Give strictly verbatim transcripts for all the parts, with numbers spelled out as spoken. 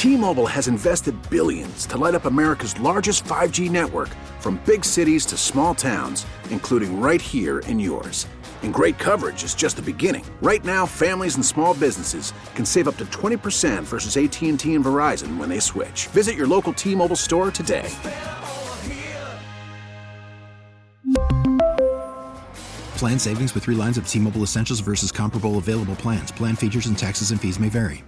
T-Mobile has invested billions to light up America's largest five G network, from big cities to small towns, including right here in yours. And great coverage is just the beginning. Right now, families and small businesses can save up to twenty percent versus A T and T and Verizon when they switch. Visit your local T-Mobile store today. Plan savings with three lines of T-Mobile Essentials versus comparable available plans. Plan features and taxes and fees may vary.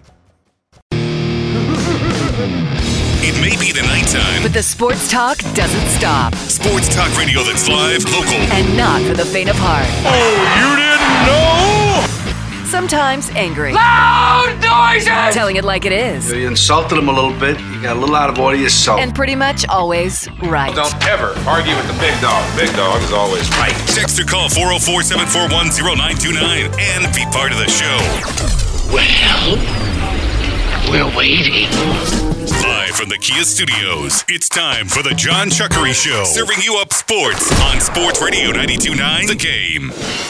It may be the nighttime, but the sports talk doesn't stop. Sports talk radio that's live, local, and not for the faint of heart. Oh, you didn't know? Sometimes angry. Loud noises! Telling it like it is. You insulted him a little bit. You got a little out of order yourself. And pretty much always right. Don't ever argue with the big dog. Big dog is always right. Text or call four oh four, seven four one, oh nine two nine and be part of the show. Well, we're waiting. Live from the Kia Studios, it's time for the John Chuckery Show. Serving you up sports on Sports Radio ninety-two point nine The Game.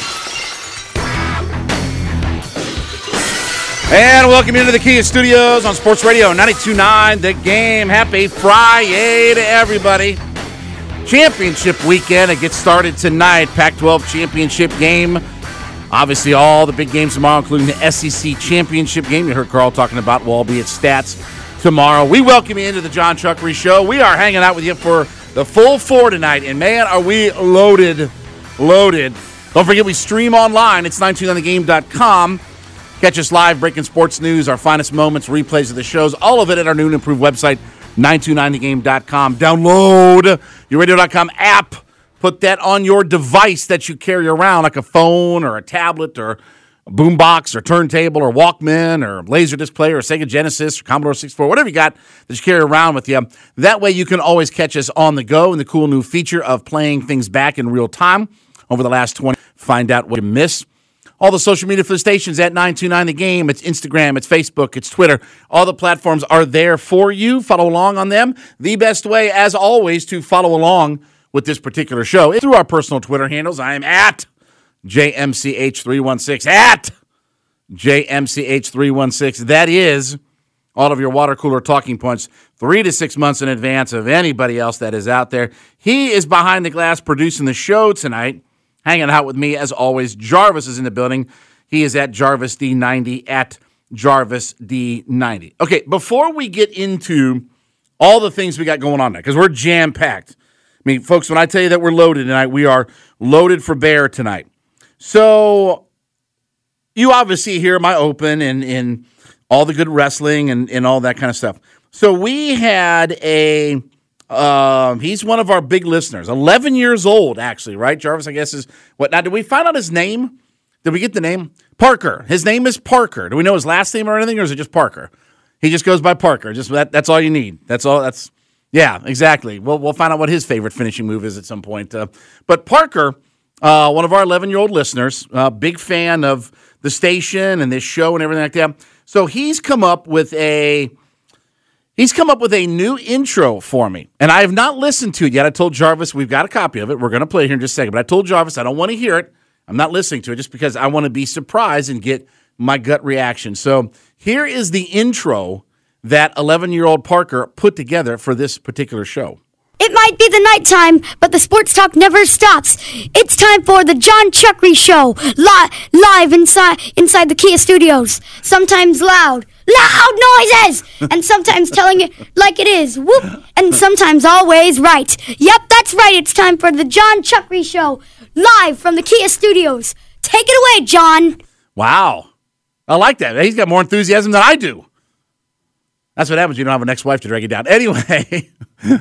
And welcome into the Kia Studios on Sports Radio ninety-two point nine The Game. Happy Friday to everybody. Championship weekend. It gets started tonight. Pac twelve championship game. Obviously, all the big games tomorrow, including the S E C championship game. You heard Carl talking about will all be at Stats tomorrow. We welcome you into the John Chuckery Show. We are hanging out with you for the full four tonight. And, man, are we loaded, loaded. Don't forget, we stream online. It's nine two nine the game dot com. Catch us live, breaking sports news, our finest moments, replays of the shows, all of it at our new and improved website, nine two nine the game dot com. Download your radio dot com app. Put that on your device that you carry around, like a phone or a tablet or a boombox or turntable or Walkman or Laserdisc player or Sega Genesis or Commodore sixty-four, whatever you got that you carry around with you. That way you can always catch us on the go, and the cool new feature of playing things back in real time over the last twenty. Find out what you missed. All the social media for the stations at nine two nine The Game. It's Instagram, it's Facebook, it's Twitter. All the platforms are there for you. Follow along on them. The best way, as always, to follow along with this particular show is through our personal Twitter handles. I am at J M C H three one six, at J M C H three one six. That is all of your water cooler talking points three to six months in advance of anybody else that is out there. He is behind the glass producing the show tonight. Hanging out with me, as always, Jarvis is in the building. He is at Jarvis D ninety, at Jarvis D ninety. Okay, before we get into all the things we got going on now, because we're jam-packed. I mean, folks, when I tell you that we're loaded tonight, we are loaded for bear tonight. So you obviously hear my open and, and all the good wrestling and, and all that kind of stuff. So we had a... Uh, he's one of our big listeners, eleven years old, actually, right? Jarvis, I guess, is what? Now, did we find out his name? Did we get the name? Parker. His name is Parker. Do we know his last name or anything, or is it just Parker? He just goes by Parker. Just that, that's all you need. That's all. That's yeah, exactly. We'll we'll find out what his favorite finishing move is at some point. Uh, but Parker, uh, one of our eleven-year-old listeners, uh, big fan of the station and this show and everything like that. So he's come up with a. He's come up with a new intro for me, and I have not listened to it yet. I told Jarvis we've got a copy of it. We're going to play it here in just a second, but I told Jarvis I don't want to hear it. I'm not listening to it just because I want to be surprised and get my gut reaction. So here is the intro that eleven-year-old Parker put together for this particular show. It might be the nighttime, but the sports talk never stops. It's time for the John Chuckery Show, li- live inside inside the Kia Studios. Sometimes loud, loud noises, and sometimes telling it like it is, whoop, and sometimes always right. Yep, that's right. It's time for the John Chuckery Show, live from the Kia Studios. Take it away, John. Wow, I like that. He's got more enthusiasm than I do. That's what happens. You don't have an ex-wife to drag you down. Anyway, you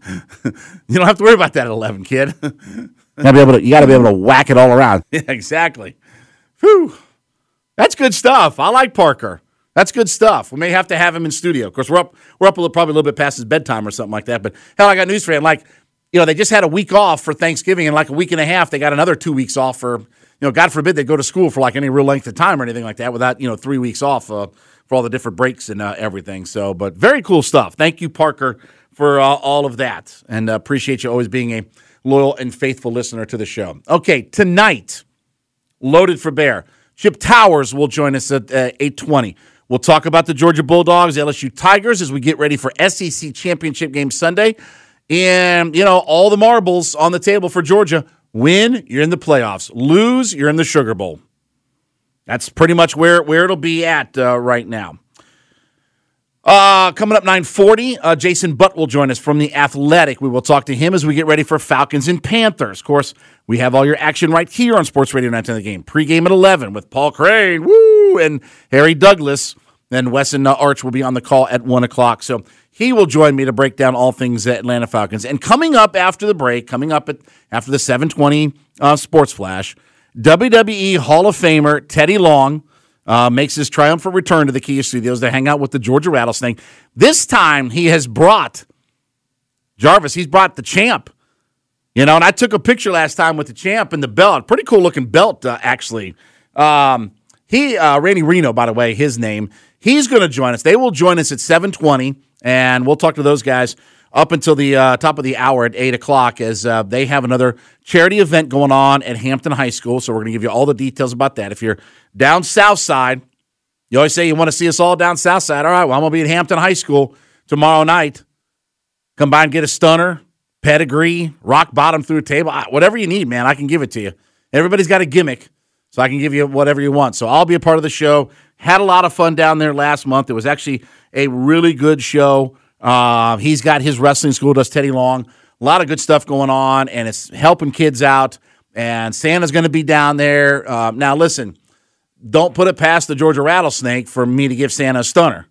don't have to worry about that at eleven, kid. you gotta be able to. You got to be able to whack it all around. Yeah, exactly. Whew. That's good stuff. I like Parker. That's good stuff. We may have to have him in studio. Of course, we're up. We're up a little, probably a little bit past his bedtime or something like that. But hell, I got news for you. Like, you know, they just had a week off for Thanksgiving, and like a week and a half, they got another two weeks off for. You know, God forbid they go to school for like any real length of time or anything like that without you know three weeks off. Uh, for all the different breaks and uh, everything. So, but very cool stuff. Thank you, Parker, for uh, all of that. And uh, appreciate you always being a loyal and faithful listener to the show. Okay, tonight, Loaded for Bear. Chip Towers will join us at uh, eight twenty. We'll talk about the Georgia Bulldogs, L S U Tigers as we get ready for S E C Championship game Sunday. And, you know, all the marbles on the table for Georgia. Win, you're in the playoffs. Lose, you're in the Sugar Bowl. That's pretty much where, where it'll be at uh, right now. Uh, coming up nine forty, uh, Jason Butt will join us from The Athletic. We will talk to him as we get ready for Falcons and Panthers. Of course, we have all your action right here on Sports Radio nine ten The Game. Pre-game at eleven with Paul Crane, woo, and Harry Douglas. Then Wesson uh, Arch will be on the call at one o'clock. So he will join me to break down all things Atlanta Falcons. And coming up after the break, coming up at after the seven twenty uh, Sports Flash, W W E Hall of Famer Teddy Long Uh, makes his triumphant return to the Kia Studios to hang out with the Georgia Rattlesnake. This time, he has brought, Jarvis, he's brought the champ. You know, and I took a picture last time with the champ and the belt. Pretty cool-looking belt, uh, actually. Um, he, uh, Randy Reno, by the way, his name. He's going to join us. They will join us at seven twenty, and we'll talk to those guys up until the uh, top of the hour at eight o'clock as uh, they have another charity event going on at Hampton High School. So we're going to give you all the details about that. If you're down south side, you always say you want to see us all down south side. All right, well, I'm going to be at Hampton High School tomorrow night. Come by and get a stunner, pedigree, rock bottom through a table. Whatever you need, man, I can give it to you. Everybody's got a gimmick, so I can give you whatever you want. So I'll be a part of the show. Had a lot of fun down there last month. It was actually a really good show. Uh, he's got his wrestling school, does Teddy Long. A lot of good stuff going on, and it's helping kids out. And Santa's going to be down there. Uh, now, listen, don't put it past the Georgia Rattlesnake for me to give Santa a stunner.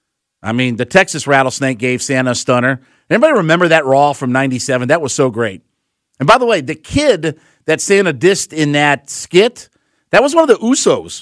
I mean, the Texas Rattlesnake gave Santa a stunner. Anybody remember that Raw from ninety-seven? That was so great. And by the way, the kid that Santa dissed in that skit, that was one of the Usos.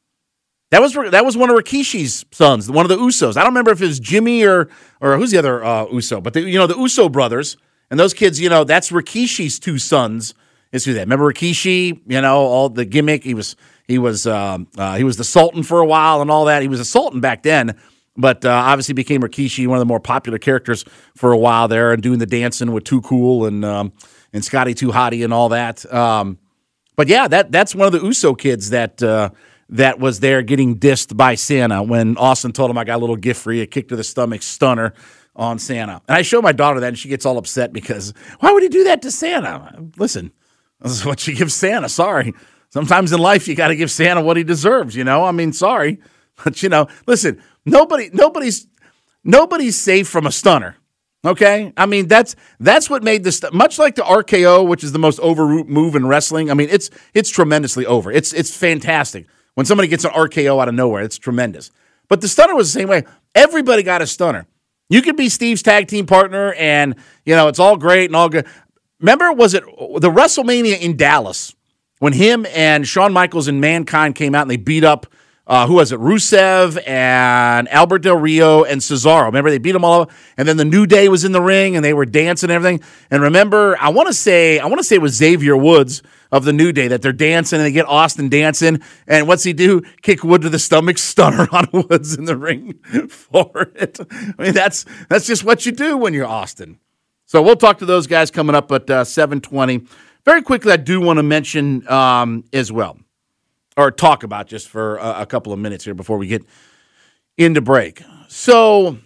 That was that was one of Rikishi's sons, one of the Usos. I don't remember if it was Jimmy or or who's the other uh, Uso, but the, you know the Uso brothers and those kids. You know that's Rikishi's two sons. Is who that? Remember Rikishi? You know all the gimmick. He was he was um, uh, he was the Sultan for a while and all that. He was a Sultan back then, but uh, obviously became Rikishi, one of the more popular characters for a while there, and doing the dancing with Too Cool and um, and Scotty Too Hottie and all that. Um, but yeah, that that's one of the Uso kids that. Uh, that was there getting dissed by Santa when Austin told him I got a little gift for you, a kick to the stomach stunner on Santa. And I show my daughter that, and she gets all upset because, why would he do that to Santa? Listen, this is what you give Santa. Sorry. Sometimes in life you got to give Santa what he deserves, you know? I mean, sorry. But, you know, listen, nobody, nobody's nobody's safe from a stunner, okay? I mean, that's that's what made this, much like the R K O, which is the most over move in wrestling. I mean, it's it's tremendously over. It's It's fantastic. When somebody gets an R K O out of nowhere, it's tremendous. But the stunner was the same way. Everybody got a stunner. You could be Steve's tag team partner, and, you know, it's all great and all good. Remember, was it the WrestleMania in Dallas when him and Shawn Michaels and Mankind came out and they beat up, uh, who was it, Rusev and Albert Del Rio and Cesaro. Remember, they beat them all up, and then the New Day was in the ring, and they were dancing and everything. And remember, I want to say, I want to say it was Xavier Woods of the New Day that they're dancing, and they get Austin dancing, and what's he do? Kick Wood to the stomach, stunner on Woods in the ring for it. I mean, that's that's just what you do when you're Austin. So we'll talk to those guys coming up at uh, seven twenty. Very quickly, I do want to mention um, as well, or talk about just for a, a couple of minutes here before we get into break. So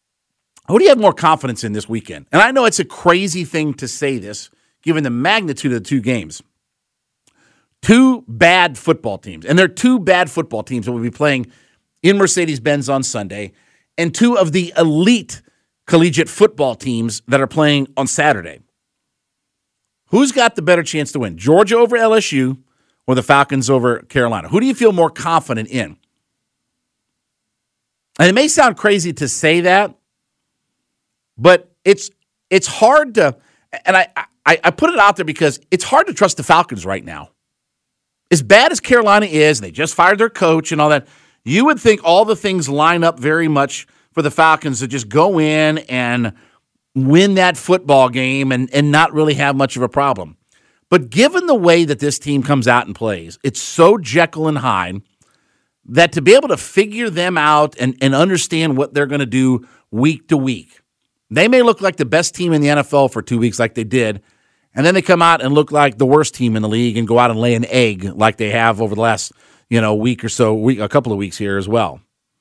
who do you have more confidence in this weekend? And I know it's a crazy thing to say this, given the magnitude of the two games. Two bad football teams, and they're two bad football teams that will be playing in Mercedes-Benz on Sunday, and two of the elite collegiate football teams that are playing on Saturday. Who's got the better chance to win, Georgia over L S U or the Falcons over Carolina? Who do you feel more confident in? And it may sound crazy to say that, but it's it's hard to, and I, I, I put it out there because it's hard to trust the Falcons right now. As bad as Carolina is, and they just fired their coach and all that, you would think all the things line up very much for the Falcons to just go in and win that football game and, and not really have much of a problem. But given the way that this team comes out and plays, it's so Jekyll and Hyde that to be able to figure them out and, and understand what they're going to do week to week, they may look like the best team in the N F L for two weeks like they did, and then they come out and look like the worst team in the league and go out and lay an egg like they have over the last, you know, week or so, week, a couple of weeks here as well.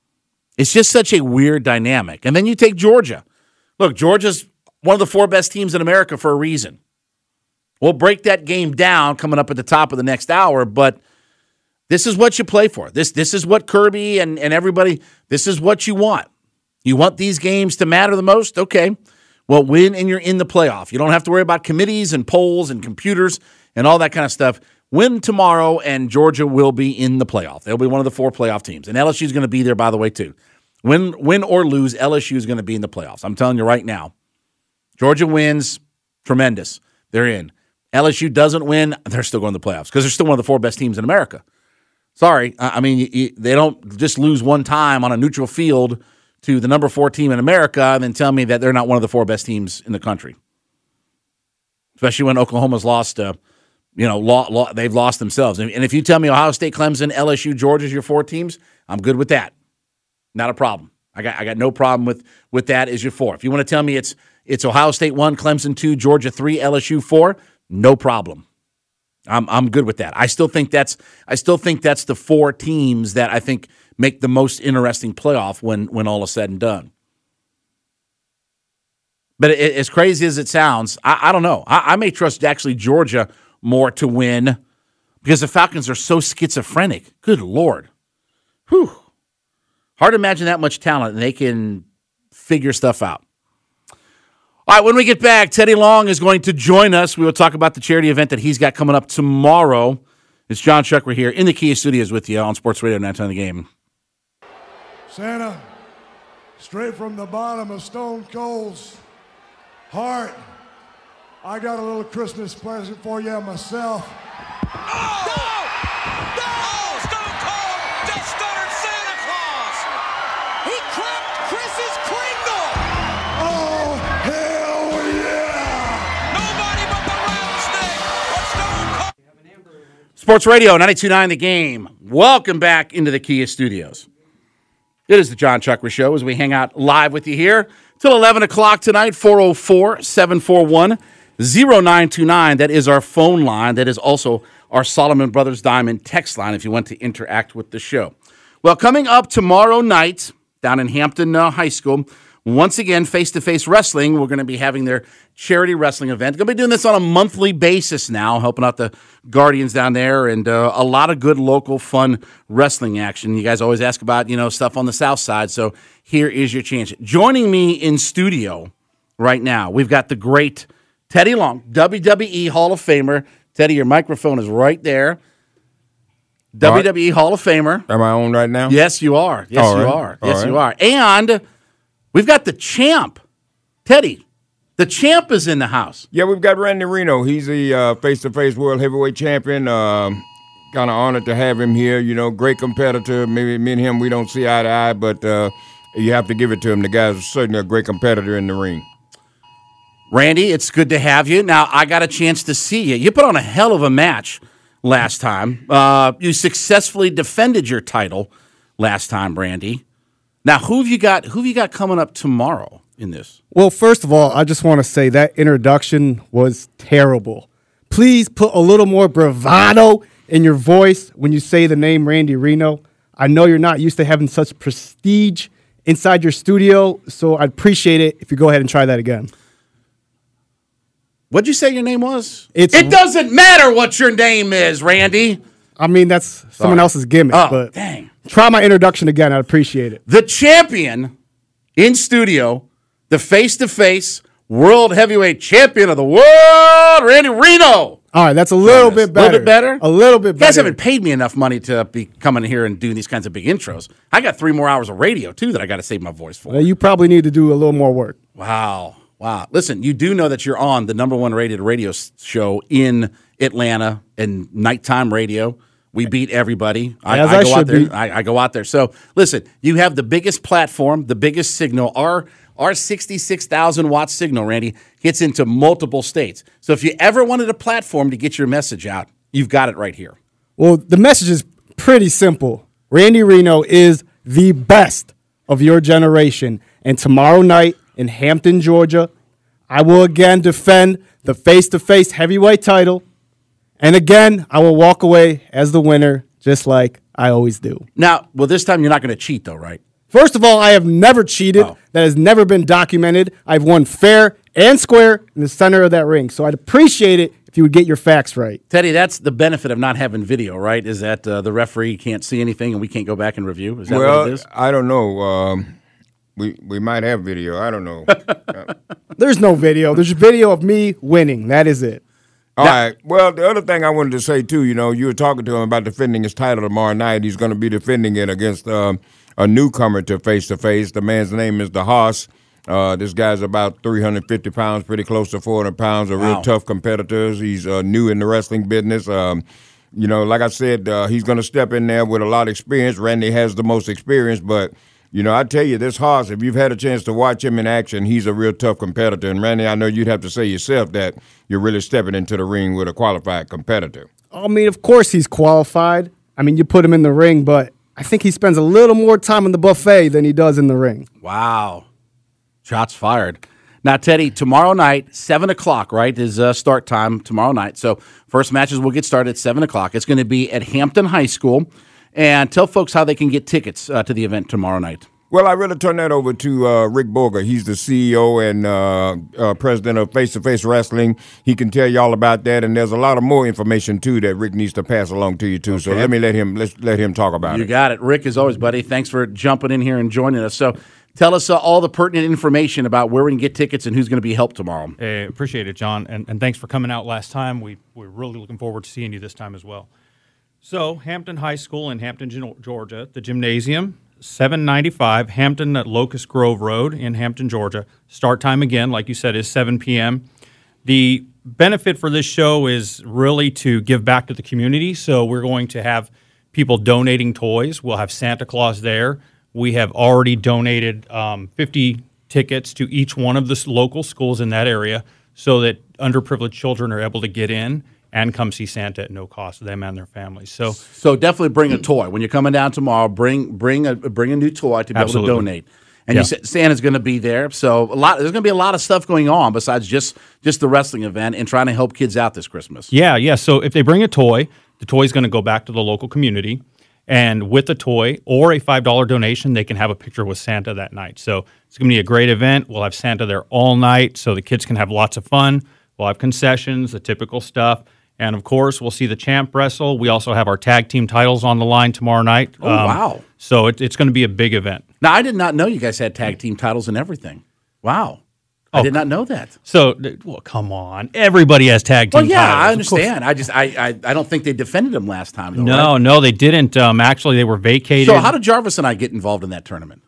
It's just such a weird dynamic. And then you take Georgia. Look, Georgia's one of the four best teams in America for a reason. We'll break that game down coming up at the top of the next hour, but this is what you play for. This this is what Kirby and, and everybody, this is what you want. You want these games to matter the most? Okay. Well, win and you're in the playoff. You don't have to worry about committees and polls and computers and all that kind of stuff. Win tomorrow, and Georgia will be in the playoff. They'll be one of the four playoff teams. And L S U is going to be there, by the way, too. Win, win or lose, L S U is going to be in the playoffs. I'm telling you right now. Georgia wins, tremendous. They're in. L S U doesn't win, they're still going to the playoffs because they're still one of the four best teams in America. Sorry. I mean, you, you, they don't just lose one time on a neutral field to the number four team in America and then tell me that they're not one of the four best teams in the country. Especially when Oklahoma's lost, uh, you know, law, law, they've lost themselves. And if you tell me Ohio State, Clemson, L S U, Georgia's your four teams, I'm good with that. Not a problem. I got I got no problem with, with that as your four. If you want to tell me it's it's Ohio State one, Clemson two, Georgia three, L S U four, no problem. I'm I'm good with that. I still think that's I still think that's the four teams that I think make the most interesting playoff when when all is said and done. But it, as crazy as it sounds, I, I don't know. I, I may trust actually Georgia more to win because the Falcons are so schizophrenic. Good Lord. Whew. Hard to imagine that much talent, and they can figure stuff out. All right, when we get back, Teddy Long is going to join us. We will talk about the charity event that he's got coming up tomorrow. It's John Chuckwer here in the Kia Studios with you on Sports Radio ninety-nine The Game. Santa, straight from the bottom of Stone Cold's heart, I got a little Christmas present for you myself. Oh! No! No! Stone Cold just stuttered Santa Claus! He cracked Chris's Kringle! Oh, hell yeah! Nobody but the rattlesnake! But Stone Cold! Sports Radio ninety-two point nine The Game. Welcome back into the Kia Studios. It is the John Chuckwer Show as we hang out live with you here till eleven o'clock tonight, four oh four, seven four one, oh nine two nine. That is our phone line. That is also our Solomon Brothers Diamond text line if you want to interact with the show. Well, coming up tomorrow night down in Hampton uh, High School, once again, face-to-face wrestling. We're going to be having their charity wrestling event. Going to be doing this on a monthly basis now, helping out the Guardians down there, and uh, a lot of good local fun wrestling action. You guys always ask about, you know, stuff on the South Side, so here is your chance. Joining me in studio right now, we've got the great Teddy Long, W W E Hall of Famer. Teddy, your microphone is right there. W W E right. Hall of Famer. Am I on right now? Yes, you are. Yes, All you right. are. All yes, right. you are. And we've got the champ, Teddy. The champ is in the house. Yeah, we've got Randy Reno. He's the uh, face-to-face world heavyweight champion. Uh, kind of honored to have him here. You know, great competitor. Maybe me and him, we don't see eye to eye, but uh, you have to give it to him. The guy's certainly a great competitor in the ring. Randy, it's good to have you. Now, I got a chance to see you. You put on a hell of a match last time. Uh, you successfully defended your title last time, Randy. Now, who have you got? Who have you got coming up tomorrow in this? Well, first of all, I just want to say that introduction was terrible. Please put a little more bravado in your voice when you say the name Randy Reno. I know you're not used to having such prestige inside your studio, so I'd appreciate it if you go ahead and try that again. What'd you say your name was? It's, it doesn't matter what your name is, Randy. I mean, that's Sorry. someone else's gimmick. Oh, but dang. Try my introduction again. I'd appreciate it. The champion in studio, the face-to-face world heavyweight champion of the world, Randy Reno. All right, that's a little bit better. A little bit better? A little bit better. You guys haven't paid me enough money to be coming here and doing these kinds of big intros. I got three more hours of radio, too, that I got to save my voice for. Well, you probably need to do a little more work. Wow. Wow. Listen, you do know that you're on the number one rated radio show in Atlanta and nighttime radio. We beat everybody. I, As I, I go should out there. be. I, I go out there. So, listen, you have the biggest platform, the biggest signal. Our our sixty-six thousand watt signal, Randy, gets into multiple states. So if you ever wanted a platform to get your message out, you've got it right here. Well, the message is pretty simple. Randy Reno is the best of your generation. And tomorrow night in Hampton, Georgia, I will again defend the face-to-face heavyweight title. And again, I will walk away as the winner, just like I always do. Now, well, this time you're not going to cheat, though, right? First of all, I have never cheated. Oh. That has never been documented. I've won fair and square in the center of that ring. So I'd appreciate it if you would get your facts right. Teddy, that's the benefit of not having video, right? Is that uh, the referee can't see anything and we can't go back and review? Is that well, what it is? I don't know. Um, we we might have video. I don't know. There's no video. There's a video of me winning. That is it. All now, right. Well, the other thing I wanted to say, too, you know, you were talking to him about defending his title tomorrow night. He's going to be defending it against um, a newcomer to face-to-face. The man's name is the Haas. Uh, this guy's about three hundred fifty pounds, pretty close to four hundred pounds, a real wow. tough competitor. He's uh, new in the wrestling business. Um, you know, like I said, uh, he's going to step in there with a lot of experience. Randy has the most experience, but, you know, I tell you, this Haas, if you've had a chance to watch him in action, he's a real tough competitor. And, Randy, I know you'd have to say yourself that you're really stepping into the ring with a qualified competitor. I mean, of course he's qualified. I mean, you put him in the ring, but I think he spends a little more time in the buffet than he does in the ring. Wow. Shots fired. Now, Teddy, tomorrow night, seven o'clock, right, is uh, start time tomorrow night. So first matches will get started at seven o'clock. It's going to be at Hampton High School. And tell folks how they can get tickets uh, to the event tomorrow night. Well, I really turn that over to uh, Rick Borger. He's the C E O and uh, uh, president of Face to Face Wrestling. He can tell you all about that, and there's a lot of more information too that Rick needs to pass along to you too. Okay. So let me let him let's let him talk about you it. You got it, Rick. As always, buddy. Thanks for jumping in here and joining us. So tell us uh, all the pertinent information about where we can get tickets and who's going to be helped tomorrow. Hey, appreciate it, John, and, and thanks for coming out last time. We we're really looking forward to seeing you this time as well. So Hampton High School in Hampton, Georgia, the gymnasium. seven ninety-five Hampton at Locust Grove Road in Hampton, Georgia. Start time again, like you said, is seven p.m. The benefit for this show is really to give back to the community. So we're going to have people donating toys. We'll have Santa Claus there. We have already donated um, fifty tickets to each one of the local schools in that area so that underprivileged children are able to get in and come see Santa at no cost to them and their families. So, so definitely bring a toy when you're coming down tomorrow. Bring bring a bring a new toy to be absolutely. able to donate. And yeah. you said Santa's going to be there, so a lot. There's going to be a lot of stuff going on besides just just the wrestling event and trying to help kids out this Christmas. Yeah, yeah. So if they bring a toy, the toy is going to go back to the local community, and with the toy or a five dollar donation, they can have a picture with Santa that night. So it's going to be a great event. We'll have Santa there all night, so the kids can have lots of fun. We'll have concessions, the typical stuff. And, of course, we'll see the champ wrestle. We also have our tag team titles on the line tomorrow night. Oh, um, wow. So it, it's going to be a big event. Now, I did not know you guys had tag team titles and everything. Wow. I oh, did not know that. So, well, come on. Everybody has tag team well, yeah, titles. I understand. I just, I, I, I don't think they defended them last time. Though, no, right? no, they didn't. Um, actually, they were vacated. So how did Jarvis and I get involved in that tournament?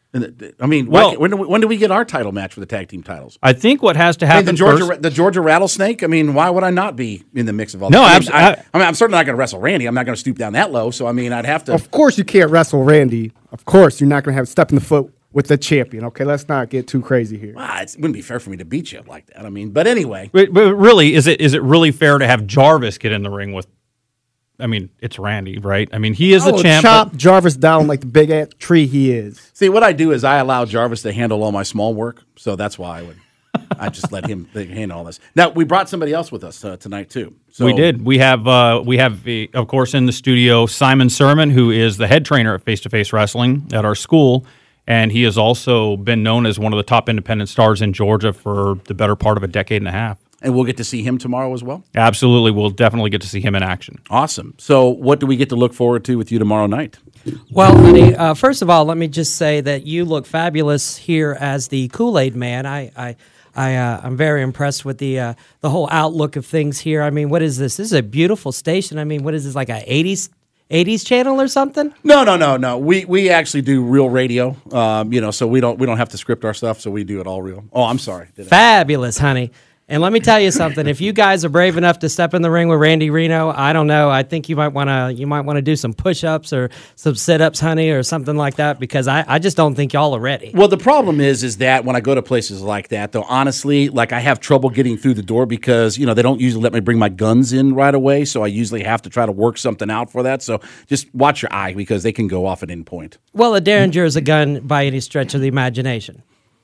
I mean, well, why, when, do we, when do we get our title match for the tag team titles? I think what has to happen I mean, the Georgia, first, the Georgia Rattlesnake. I mean, why would I not be in the mix of all? No, that? I, mean, I, I, I mean, I'm certainly not going to wrestle Randy. I'm not going to stoop down that low. So I mean, I'd have to. Of course, you can't wrestle Randy. Of course, you're not going to have step in the foot with the champion. Okay, let's not get too crazy here. Well, it wouldn't be fair for me to beat you like that. I mean, but anyway. But, but really, is it is it really fair to have Jarvis get in the ring with? I mean, it's Randy, right? I mean, he is I the champ. Chop Jarvis down like the big ass tree he is. See, what I do is I allow Jarvis to handle all my small work, so that's why I would. I just let him handle all this. Now we brought somebody else with us uh, tonight too. So. We did. We have uh, we have uh, of course in the studio Simon Sermon, who is the head trainer at Face to Face Wrestling at our school, and he has also been known as one of the top independent stars in Georgia for the better part of a decade and a half. And we'll get to see him tomorrow as well? Absolutely. We'll definitely get to see him in action. Awesome. So what do we get to look forward to with you tomorrow night? Well, honey, uh, first of all, let me just say that you look fabulous here as the Kool-Aid man. I, I, I, uh, I'm very impressed with the uh, the whole outlook of things here. I mean, what is this? This is a beautiful station. I mean, what is this, like a eighties eighties channel or something? No, no, no, no. We we actually do real radio. Um, you know, so we don't we don't have to script our stuff, so we do it all real. Oh, I'm sorry. Did Fabulous, honey. And let me tell you something. If you guys are brave enough to step in the ring with Randy Reno, I don't know. I think you might want to you might want to do some push-ups or some sit-ups, honey, or something like that, because I, I just don't think y'all are ready. Well, the problem is is that when I go to places like that, though, honestly, like I have trouble getting through the door because, you know, they don't usually let me bring my guns in right away, so I usually have to try to work something out for that. So just watch your eye because they can go off at any point. Well, a Derringer is a gun by any stretch of the imagination.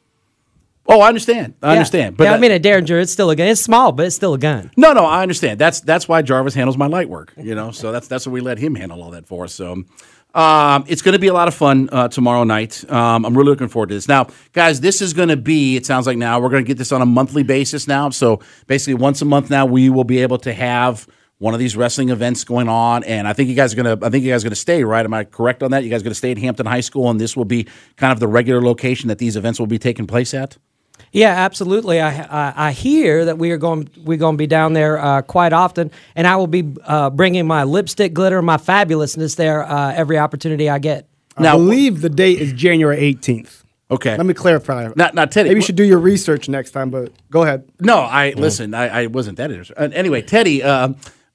Oh, I understand. I yeah. understand. But yeah, I mean, a Derringer, it's still a gun. It's small, but it's still a gun. No, no, I understand. That's that's why Jarvis handles my light work, you know. So that's that's what we let him handle all that for us. So, Um, it's going to be a lot of fun uh, tomorrow night. Um, I'm really looking forward to this. Now, guys, this is going to be, it sounds like now, we're going to get this on a monthly basis now. So basically once a month now, we will be able to have one of these wrestling events going on. And I think you guys are going to, I think you guys are going to stay, right? Am I correct on that? You guys are going to stay at Hampton High School, and this will be kind of the regular location that these events will be taking place at? Yeah, absolutely. I, I I hear that we are going we're going to be down there uh, quite often, and I will be uh, bringing my lipstick glitter, my fabulousness there uh, every opportunity I get. Now, I believe the date is January eighteenth. Okay. Let me clarify. Not, not Teddy. Maybe you should do your research next time, but go ahead. No, I listen. I, I wasn't that interested. Uh, anyway, Teddy. Uh,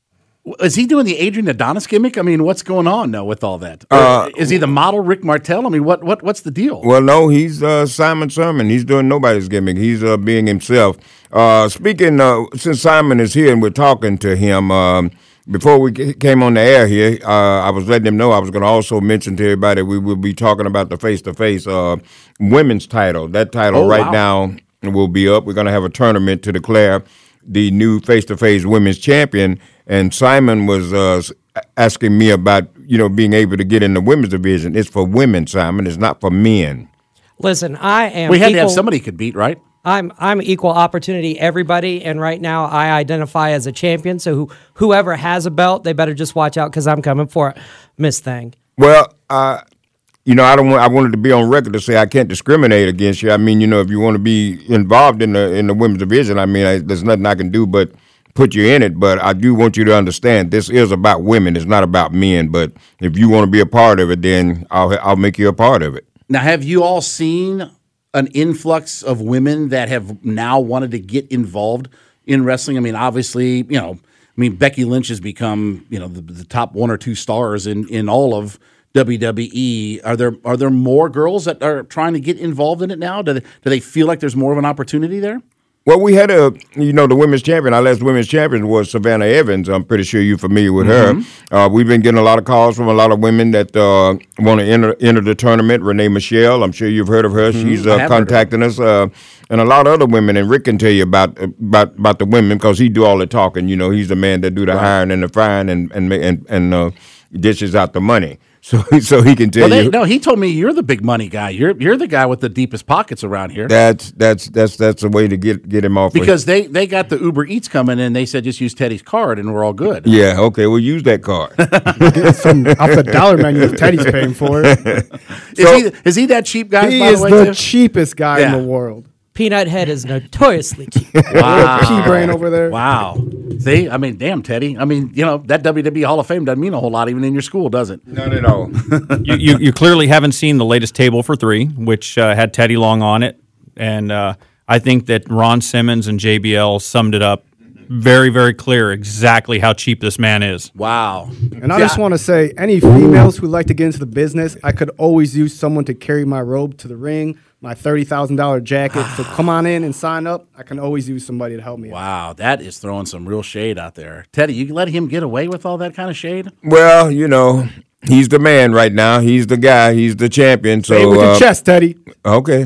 Is he doing the Adrian Adonis gimmick? I mean, what's going on now with all that? Uh, is he the model Rick Martel? I mean, what what what's the deal? Well, no, he's uh, Simon Sermon. He's doing nobody's gimmick. He's uh, being himself. Uh, speaking, uh, since Simon is here and we're talking to him, um, before we came on the air here, uh, I was letting him know I was going to also mention to everybody we will be talking about the face-to-face uh, women's title. That title Oh, right wow. now will be up. We're going to have a tournament to declare the new face-to-face women's champion. And Simon was uh, asking me about, you know, being able to get in the women's division. It's for women, Simon. It's not for men. Listen, I am. We had equal, to have somebody could beat, right? I'm I'm equal opportunity everybody, and right now I identify as a champion. So who, whoever has a belt, they better just watch out because I'm coming for it, Miss Thing. Well, uh, you know, I don't want. I wanted to be on record to say I can't discriminate against you. I mean, you know, if you want to be involved in the in the women's division, I mean, I, there's nothing I can do but put you in it. But I do want you to understand this is about women. It's not about men. But if you want to be a part of it, then I'll I'll make you a part of it. Now, have you all seen an influx of women that have now wanted to get involved in wrestling? I mean, obviously, you know, I mean, Becky Lynch has become, you know, the, the top one or two stars in, in all of W W E. Are there are there more girls that are trying to get involved in it now? Do they, do they feel like there's more of an opportunity there? Well, we had a, you know, the women's champion. Our last women's champion was Savannah Evans. I'm pretty sure you're familiar with Mm-hmm. her. Uh, we've been getting a lot of calls from a lot of women that uh, want to enter, enter the tournament. Renee Michelle, I'm sure you've heard of her. Mm-hmm. She's I uh, have contacting us. Uh, and a lot of other women. And Rick can tell you about about, about the women because he do all the talking. You know, he's the man that do the Right. hiring and the firing and and and, and uh, dishes out the money. So, so he can tell Well, they, you. no, he told me you're the big money guy. You're you're the guy with the deepest pockets around here. That's that's that's that's a way to get get him off. Because they, they got the Uber Eats coming in. They said just use Teddy's card and we're all good. Yeah, okay, we'll use that card. Some off the dollar menu if Teddy's paying for it. Is So- he is he that cheap guy? He by is the way, the too? cheapest guy Yeah. in the world. Peanut Head is notoriously cheap. Wow. Pea brain over there. Wow. See, I mean, damn, Teddy. I mean, you know, that W W E Hall of Fame doesn't mean a whole lot even in your school, does it? Not at all. you, you, you clearly haven't seen the latest Table for Three, which uh, had Teddy Long on it. And uh, I think that Ron Simmons and J B L summed it up very, very clear exactly how cheap this man is. Wow. And I just want to say, any females who like to get into the business, I could always use someone to carry my robe to the ring, my thirty thousand dollars jacket. So come on in and sign up. I can always use somebody to help me out. Wow, that is throwing some real shade out there. Teddy, you let him get away with all that kind of shade? Well, you know, he's the man right now. He's the guy. He's the champion. So Say it with uh, your chest, Teddy. Okay.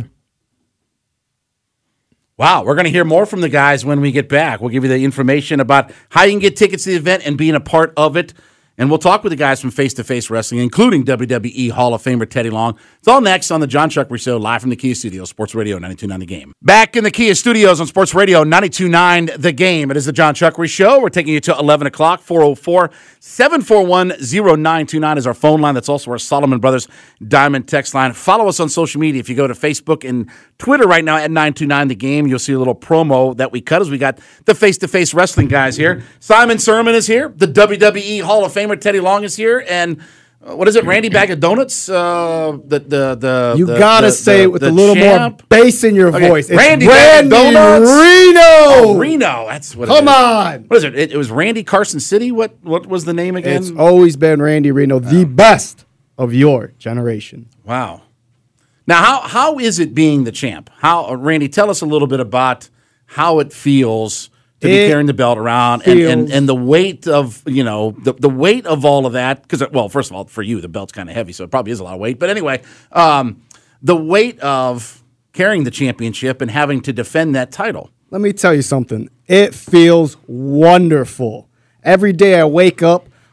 Wow, we're going to hear more from the guys when we get back. We'll give you the information about how you can get tickets to the event and being a part of it. And we'll talk with the guys from Face to Face Wrestling, including W W E Hall of Famer Teddy Long. It's all next on the John Chuckery Show, live from the Kia Studios, Sports Radio ninety-two point nine The Game. Back in the Kia Studios on Sports Radio ninety-two point nine The Game. It is the John Chuckery Show. We're taking you to eleven o'clock. four oh four, seven four one, oh nine two nine is our phone line. That's also our Solomon Brothers Diamond text line. Follow us on social media. If you go to Facebook and Twitter right now at nine two nine The Game, you'll see a little promo that we cut as we got the Face to Face Wrestling guys here. Simon Sermon is here. The W W E Hall of Famer Teddy Long is here, and uh, what is it, Randy Bag of Donuts? Uh, the the the You the, gotta the, say the, it with the a little champ. more bass in your Okay, voice. It's Randy Randy, Bag of Donuts. Reno. Oh, Reno. That's what. Come it is. on. What is it? it? It was Randy Carson City. What what was the name again? It's always been Randy Reno, the best of your generation. Wow. Now, how how is it being the champ? How, uh, Randy, tell us a little bit about how it feels to be It carrying the belt around and, and, feels- and the weight of, you know, the, the weight of all of that. Because, well, first of all, for you, the belt's kind of heavy, so it probably is a lot of weight. But anyway, um, the weight of carrying the championship and having to defend that title. Let me tell you something. It feels wonderful. Every day I wake up,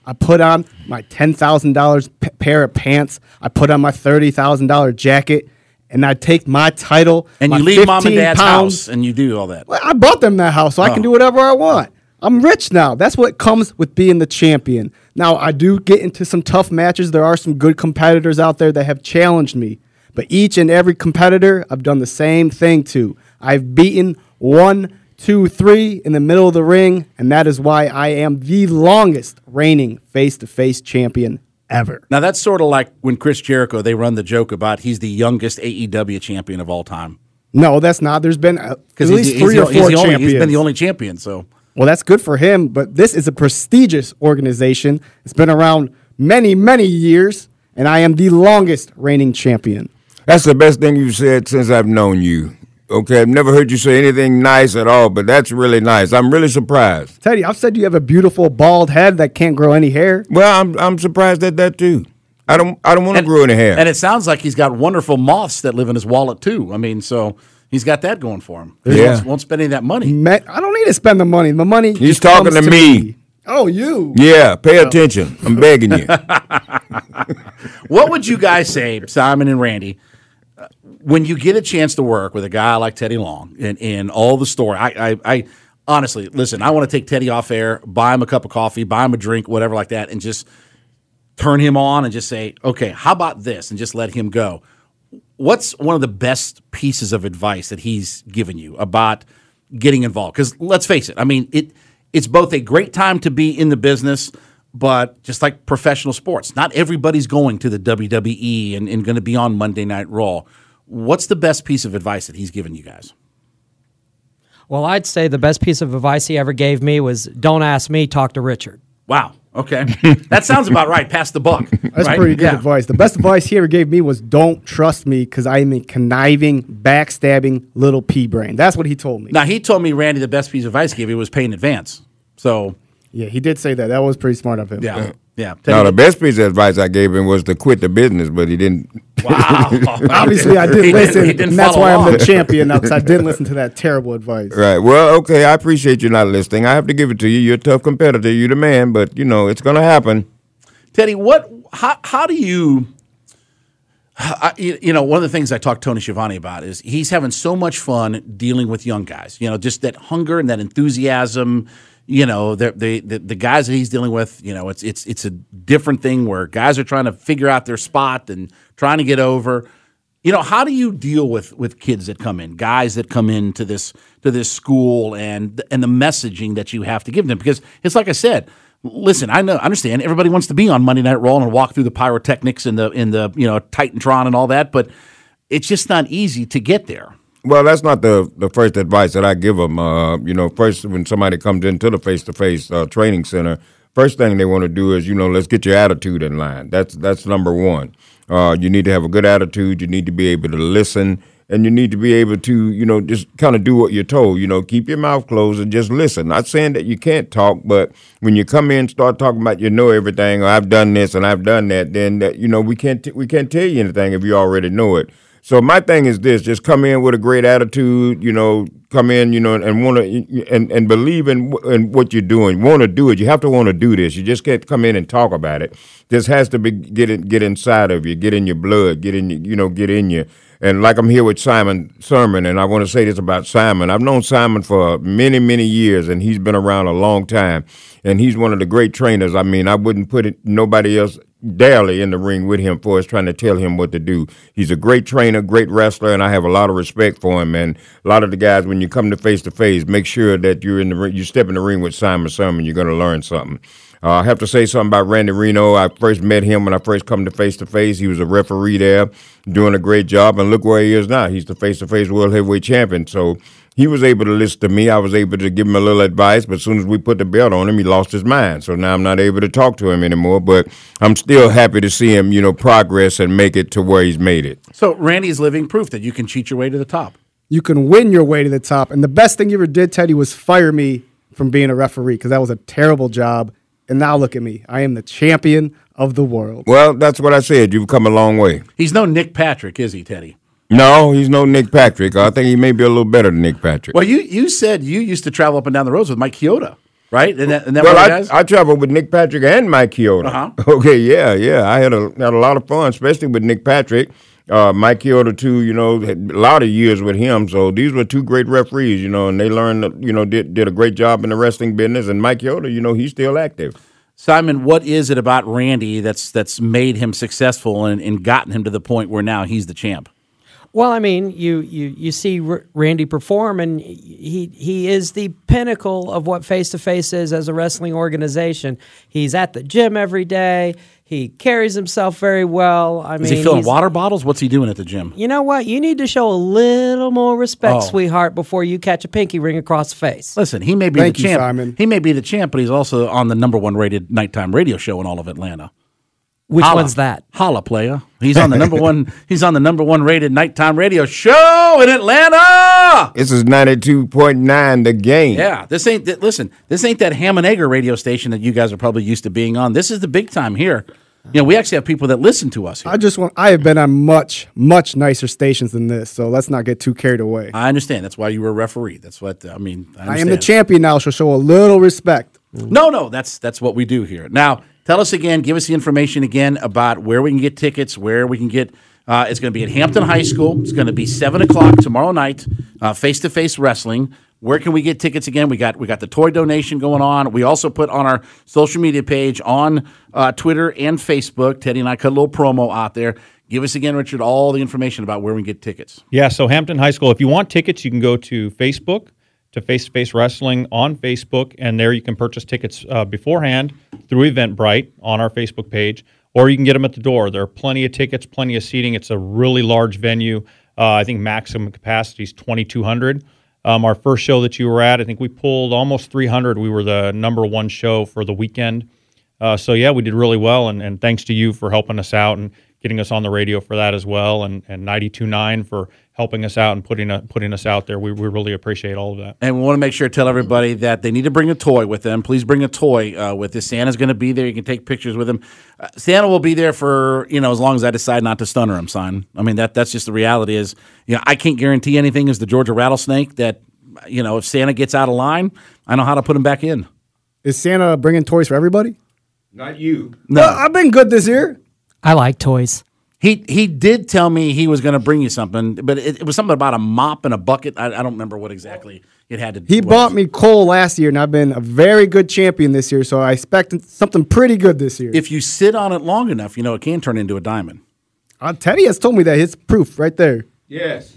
I put on my ten thousand dollars p- pair of pants. I put on my thirty thousand dollars jacket, and I take my title. And my you leave mom and fifteen dad's pounds. house, and you do all that. Well, I bought them that house, so I can Oh. do whatever I want. I'm rich now. That's what comes with being the champion. Now, I do get into some tough matches. There are some good competitors out there that have challenged me. But each and every competitor, I've done the same thing to. I've beaten one, two, three in the middle of the ring, and that is why I am the longest reigning face-to-face champion ever. Now, that's sort of like when Chris Jericho, they run the joke about he's the youngest A E W champion of all time. No, that's not. There's been uh, at He's least the- three he's or the- four he's the only- champions. He's been the only champion, so. Well, that's good for him, but this is a prestigious organization. It's been around many, many years, and I am the longest reigning champion. That's the best thing you've said since I've known you. Okay, I've never heard you say anything nice at all, but that's really nice. I'm really surprised. Teddy, I've said you have a beautiful bald head that can't grow any hair. Well, I'm I'm surprised at that too. I don't I don't want to grow any hair. And it sounds like he's got wonderful moths that live in his wallet, too. I mean, so he's got that going for him. He Yeah. won't, won't spend any of that money. Ma- I don't need to spend the money. The money. He's just talking comes to me. Oh, you. Yeah, pay attention. I'm begging you. What would you guys say, Simon and Randy, uh, when you get a chance to work with a guy like Teddy Long and, and all the story? I, I, I honestly, listen, I want to take Teddy off air, buy him a cup of coffee, buy him a drink, whatever like that, and just turn him on and just say, okay, how about this? And just let him go. What's one of the best pieces of advice that he's given you about getting involved? Because let's face it, I mean, it it's both a great time to be in the business, but just like professional sports, not everybody's going to the W W E and, and going to be on Monday Night Raw. What's the best piece of advice that he's given you guys? Well, I'd say the best piece of advice he ever gave me was don't ask me, talk to Richard. Wow. Okay. That sounds about right. Pass the buck. That's right? pretty good Yeah. advice. The best advice he ever gave me was don't trust me because I am a conniving, backstabbing little pea brain. That's what he told me. Now, he told me, Randy, the best piece of advice he gave you was pay in advance. So, Yeah, he did say that. That was pretty smart of him. yeah. Yeah. Now, the best piece of advice I gave him was to quit the business, but he didn't. Wow. Obviously, I He didn't didn't- listen, he didn't and that's follow why I'm the along. champion now, because I didn't listen to that terrible advice. Right. Well, okay, I appreciate you not listening. I have to give it to you. You're a tough competitor. You're the man, but, you know, it's going to happen. Teddy, what? How, how do you? I, you you know, one of the things I talked to Tony Schiavone about is he's having so much fun dealing with young guys. You know, just that hunger and that enthusiasm. You know, the the the, the guys that he's dealing with. You know, it's it's it's a different thing where guys are trying to figure out their spot and trying to get over. You know, how do you deal with, with kids that come in, guys that come into this to this school, and and the messaging that you have to give them? Because it's like I said, listen, I know, I understand everybody wants to be on Monday Night Raw and walk through the pyrotechnics and the in the you know Titantron and all that, but it's just not easy to get there. Well, that's not the, the first advice that I give them. Uh, you know, first when somebody comes into the face-to-face uh, training center, first thing they want to do is, you know, let's get your attitude in line. That's that's number one. Uh, you need to have a good attitude. You need to be able to listen, and you need to be able to, you know, just kind of do what you're told. You know, keep your mouth closed and just listen. Not saying that you can't talk, but when you come in and start talking about you know everything, or I've done this and I've done that, then that, you know we can't t- we can't tell you anything if you already know it. So my thing is this: just come in with a great attitude. You know, come in, you know, and want to and, and believe in in what you're doing. Want to do it. You have to want to do this. You just can't come in and talk about it. This has to be get in, get inside of you, get in your blood, get in you know, get in you. And like I'm here with Simon Sermon, and I want to say this about Simon. I've known Simon for many, many years, and he's been around a long time. And he's one of the great trainers. I mean, I wouldn't put it, nobody else daily in the ring with him for us trying to tell him what to do. He's a great trainer, great wrestler, and I have a lot of respect for him. And a lot of the guys, when you come to face-to-face, make sure that you're in the ring, you step in the ring with Simon Sermon, you're going to learn something. Uh, I have to say something about Randy Reno. I first met him when I first come to face-to-face. He was a referee there, doing a great job, and look where he is now. He's the face-to-face world heavyweight champion. So he was able to listen to me. I was able to give him a little advice, but as soon as we put the belt on him, he lost his mind. So now I'm not able to talk to him anymore, but I'm still happy to see him, you know, progress and make it to where he's made it. So Randy is living proof that you can cheat your way to the top. You can win your way to the top. And the best thing you ever did, Teddy, was fire me from being a referee, because that was a terrible job. And now look at me. I am the champion of the world. Well, that's what I said. You've come a long way. He's no Nick Patrick, is he, Teddy? No, he's no Nick Patrick. I think he may be a little better than Nick Patrick. Well, you, you said you used to travel up and down the roads with Mike Chioda. right? And that, and that well, one I, guys? I traveled with Nick Patrick and Mike Chioda. Uh-huh. Okay, yeah, yeah. I had a had a lot of fun, especially with Nick Patrick. Uh, Mike Chioda, too, you know, had a lot of years with him. So these were two great referees, you know, and they learned, you know, did, did a great job in the wrestling business. And Mike Chioda, you know, he's still active. Simon, what is it about Randy that's that's made him successful and, and gotten him to the point where now he's the champ? Well, I mean, you you you see R- Randy perform, and he he is the pinnacle of what Face to Face is as a wrestling organization. He's at the gym every day. He carries himself very well. I is mean, he filling water bottles? What's he doing at the gym? You know what? You need to show a little more respect, Oh. sweetheart, before you catch a pinky ring across the face. Listen, he may be Thank the you, champ. Simon. He may be the champ, but he's also on the number one rated nighttime radio show in all of Atlanta. Which Holla. one's that? Holla, playa. He's on the number one. He's on the number one rated nighttime radio show in Atlanta. This is ninety-two point nine, The Game. Yeah, this ain't. th- Listen, this ain't that ham and egger radio station that you guys are probably used to being on. This is the big time here. You know, we actually have people that listen to us here. I just want. I have been on much, much nicer stations than this, so let's not get too carried away. I understand. That's why you were a referee. That's what I mean. I, I am understand. the champion now, so show a little respect. No, no, that's that's what we do here. Now, tell us again, give us the information again about where we can get tickets, where we can get. Uh, it's going to be at Hampton High School. It's going to be seven o'clock tomorrow night. Face to face wrestling. Where can we get tickets again? We got we got the toy donation going on. We also put on our social media page on uh, Twitter and Facebook. Teddy and I cut a little promo out there. Give us again, Richard, all the information about where we can get tickets. Yeah, so Hampton High School, if you want tickets, you can go to Facebook, to Face to Face Wrestling on Facebook, and there you can purchase tickets uh, beforehand through Eventbrite on our Facebook page, or you can get them at the door. There are plenty of tickets, plenty of seating. It's a really large venue. Uh, I think maximum capacity is twenty-two hundred. Um, our first show that you were at, I think we pulled almost three hundred. We were the number one show for the weekend. Uh, so, yeah, we did really well, and, and thanks to you for helping us out and getting us on the radio for that as well, and, and ninety-two point nine for helping us out and putting a, putting us out there. We, we really appreciate all of that. And we want to make sure to tell everybody that they need to bring a toy with them. Please bring a toy uh, with this. Santa's going to be there. You can take pictures with him. Uh, Santa will be there for, you know, as long as I decide not to stunner him, son. I mean, that that's just the reality is, you know, I can't guarantee anything as the Georgia Rattlesnake that, you know, if Santa gets out of line, I know how to put him back in. Is Santa bringing toys for everybody? Not you. No. Well, I've been good this year. I like toys. He he did tell me he was going to bring you something, but it, it was something about a mop and a bucket. I, I don't remember what exactly it had to do. He bought me coal last year, and I've been a very good champion this year, so I expect something pretty good this year. If you sit on it long enough, you know, it can turn into a diamond. Uh, Teddy has told me that. It's proof right there. Yes.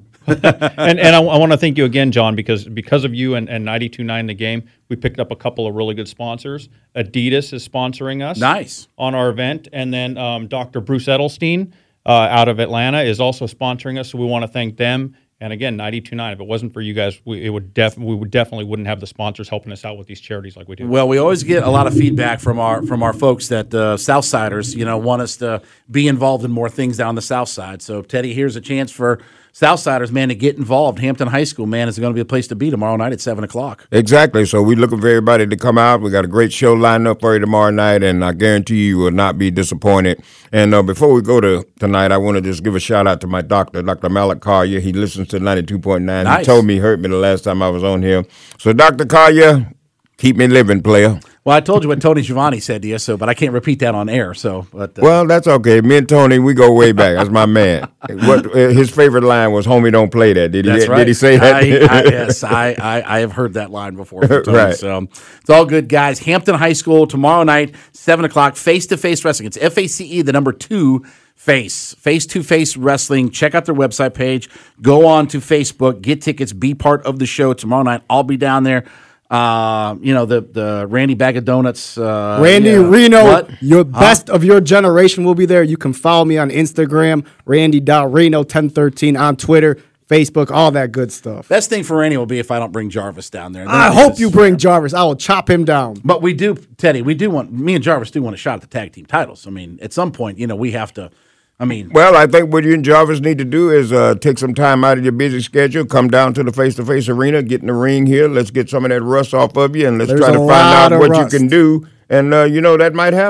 and and I, I want to thank you again, John, because because of you and, and ninety-two point nine The Game, we picked up a couple of really good sponsors. Adidas is sponsoring us. Nice. On our event. And then um, Doctor Bruce Edelstein uh, out of Atlanta is also sponsoring us, so we want to thank them. And again, ninety-two point nine, if it wasn't for you guys, we, it would def- we would definitely wouldn't have the sponsors helping us out with these charities like we do. Well, we always get a lot of feedback from our from our folks that uh, Southsiders, you know, want us to be involved in more things down the South Side. So, Teddy, here's a chance for Southsiders, man, to get involved. Hampton High School, man, is going to be a place to be tomorrow night at seven o'clock. Exactly. So we're looking for everybody to come out. We got a great show lined up for you tomorrow night, and I guarantee you will not be disappointed. And uh, before we go to tonight, I want to just give a shout out to my doctor, Doctor Malik Collier. He listens to ninety-two point nine. Nice. He told me he hurt me the last time I was on here. So, Doctor Collier, keep me living, player. Well, I told you what Tony Giovanni said to you, so but I can't repeat that on air. So, but uh, Well, that's okay. Me and Tony, we go way back. That's my man. What uh, his favorite line was, "Homie, don't play that." Did he? that's right. Did he say that? I, I, yes, I, I I have heard that line before. From Tony, Right. So it's all good, guys. Hampton High School tomorrow night, seven o'clock. Face to face wrestling. It's F A C E, the number two. Face, face to face wrestling. Check out their website page. Go on to Facebook, get tickets, be part of the show tomorrow night. I'll be down there. Uh, you know, the the Randy Bag of Donuts. Uh, Randy yeah. Reno, What? your Huh? best of your generation will be there. You can follow me on Instagram, randy dot reno ten thirteen, on Twitter, Facebook, all that good stuff. Best thing for Randy will be if I don't bring Jarvis down there. I hope you bring Jarvis. I will chop him down. But we do, Teddy, we do want, me and Jarvis do want a shot at the tag team titles. I mean, at some point, you know, we have to, I mean. Well, I think what you and Jarvis need to do is uh, take some time out of your busy schedule, come down to the face-to-face arena, get in the ring here. Let's get some of that rust off of you, and let's There's try to a find lot out of what rust. you can do. And, uh, you know, that might happen.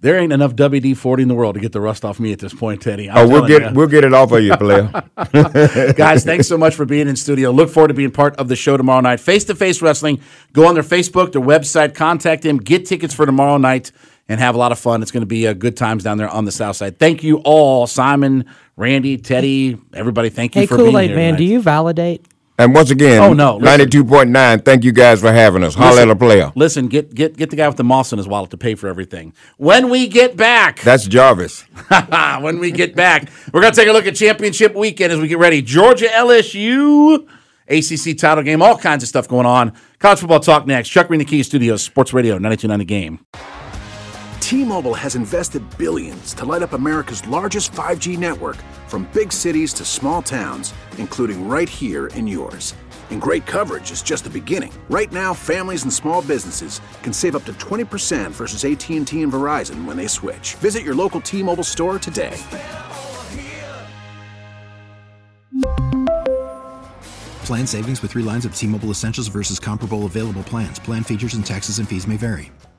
There ain't enough W D forty in the world to get the rust off me at this point, Teddy. I'm oh, we'll get you. we'll get it off of you, player. Guys, thanks so much for being in studio. Look forward to being part of the show tomorrow night. Face-to-face wrestling. Go on their Facebook, their website, contact them, get tickets for tomorrow night, and have a lot of fun. It's going to be uh, good times down there on the South Side. Thank you all, Simon, Randy, Teddy, everybody. Thank you hey, for Kool-Aid being here man, tonight. do you validate? And once again, oh, no, ninety-two point nine, thank you guys for having us. Holla at a player. Listen, get, get, get the guy with the moss in his wallet to pay for everything. When we get back. That's Jarvis. When we get back, we're going to take a look at championship weekend as we get ready. Georgia L S U, A C C title game, all kinds of stuff going on. College football talk next. Chuck Green, the Kia Studios, Sports Radio, ninety-two point nine The Game. T-Mobile has invested billions to light up America's largest five G network, from big cities to small towns, including right here in yours. And great coverage is just the beginning. Right now, families and small businesses can save up to twenty percent versus A T and T and Verizon when they switch. Visit your local T-Mobile store today. Plan savings with three lines of T-Mobile Essentials versus comparable available plans. Plan features and taxes and fees may vary.